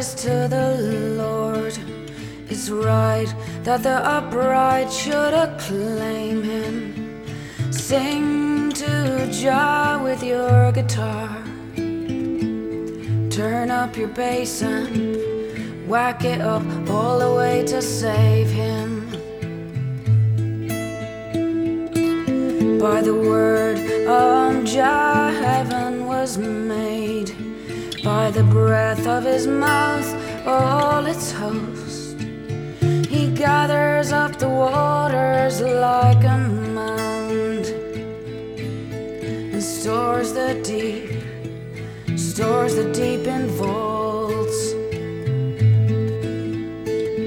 praises to the Lord. It's right that the upright should acclaim him. Sing to Jah with your guitar. Turn up your bass amp, whack it up all the way to save him. By the word of Jah heaven was made, by the breath of his mouth all its host. He gathers up the waters like a mound, and stores the deep in void.